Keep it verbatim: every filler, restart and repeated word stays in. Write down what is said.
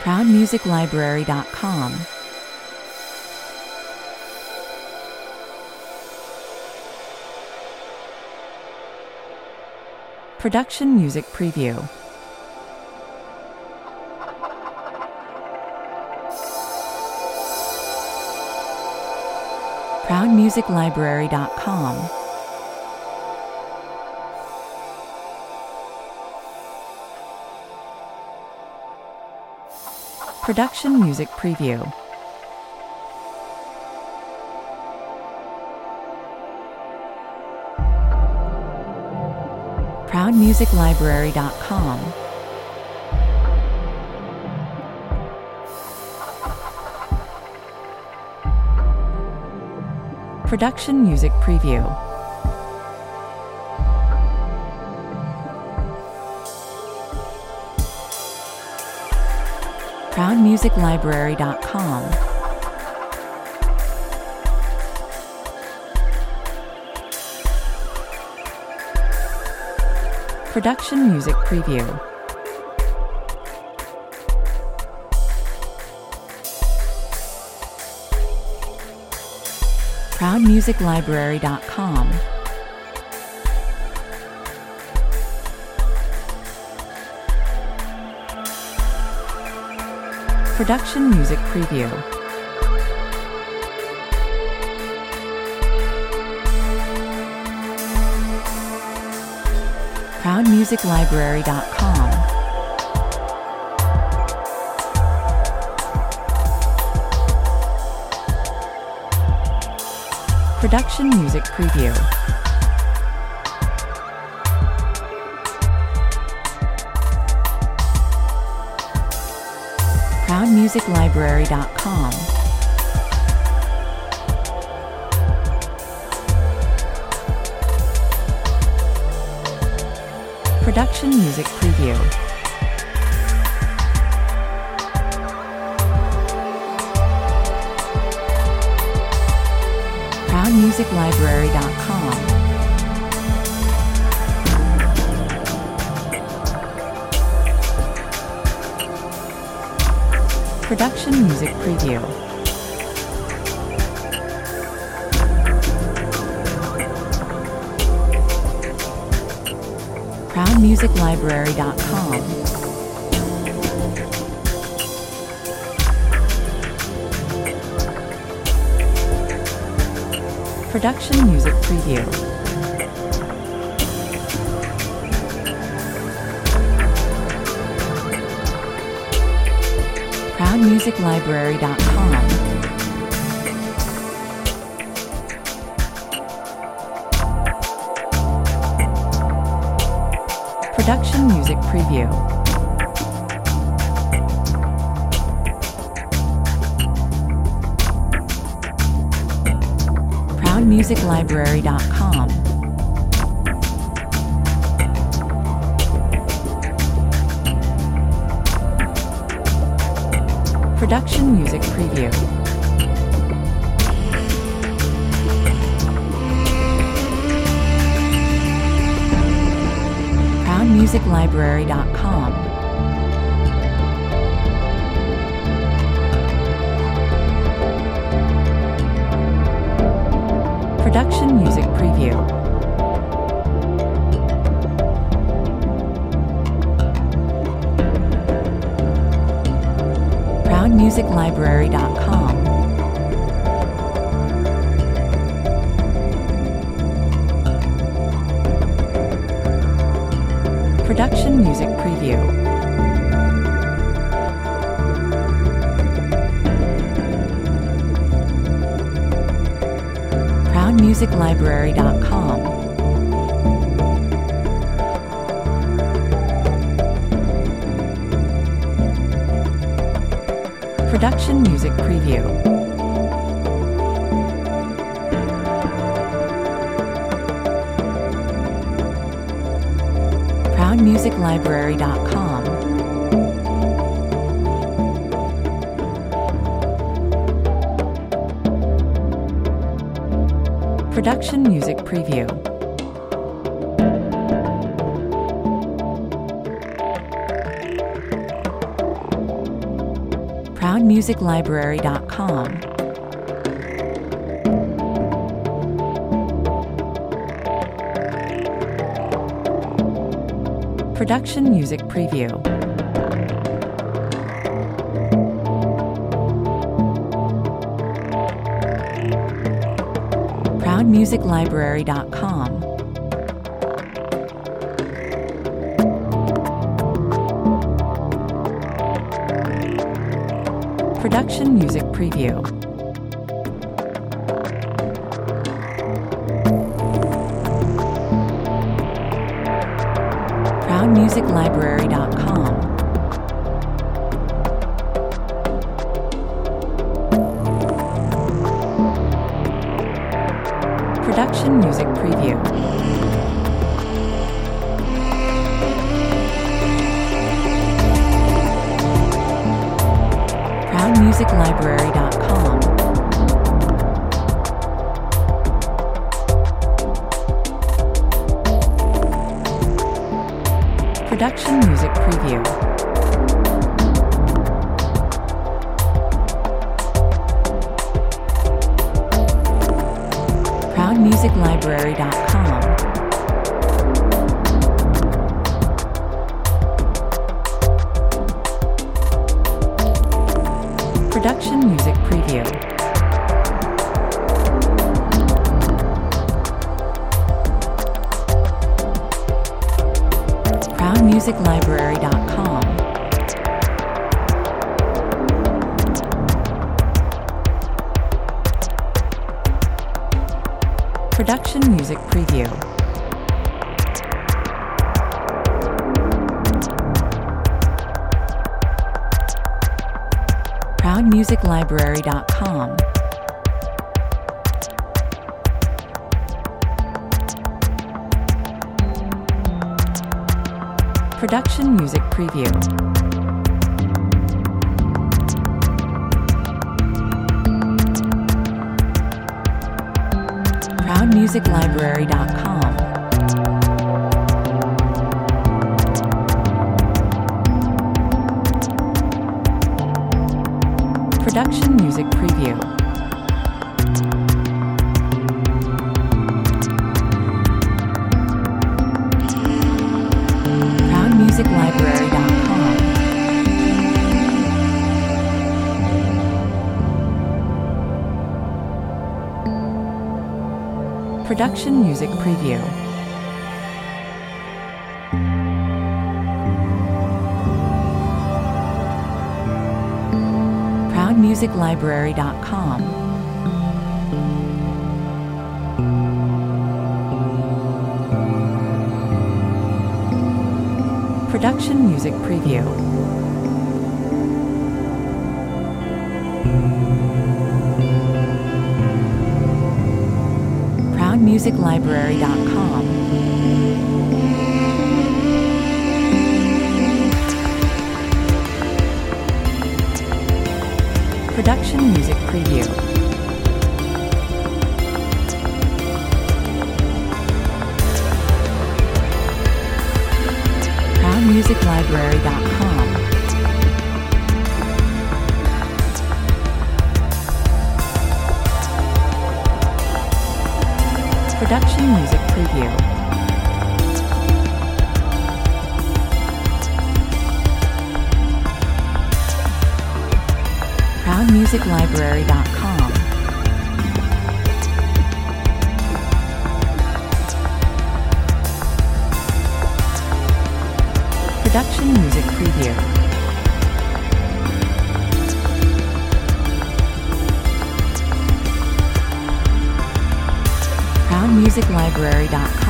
proud music library dot com. Production Music Preview. proud music library dot com. Production Music Preview. proud music library dot com. Production Music Preview. proud music library dot com. Production Music Preview. proud music library dot com. Production Music Preview. proud music library dot com. Production Music Preview. proud music library dot com. Production Music Preview. proud music library dot com. Production Music Preview. proud music library dot com. Production Music Preview. proud music library dot com. Production Music Preview. proud music library dot com. Production Music Preview. proud music library dot com. Production Music Preview. proud music library dot com. Production Music Preview. proud music library dot com. Production Music Preview. proud music library dot com. Production Music Preview. proud music library dot com. Production Music Preview. proud music library dot com. Production Music Preview. proud music library dot com. Production Music Preview. proud music library dot com. Production Music Preview. proud music library dot com. Production Music Preview. proud music library dot com. Production Music Preview. proud music library dot com. Production Music Preview. proud music library dot com. Production Music Preview. proud music library dot com. Production Music Preview. proud music library dot com. Production Music Preview. proud music library dot com. Production Music Preview. proud music library dot com. Production Music Preview. proud music library dot com. Production Music Preview. proud music library dot com.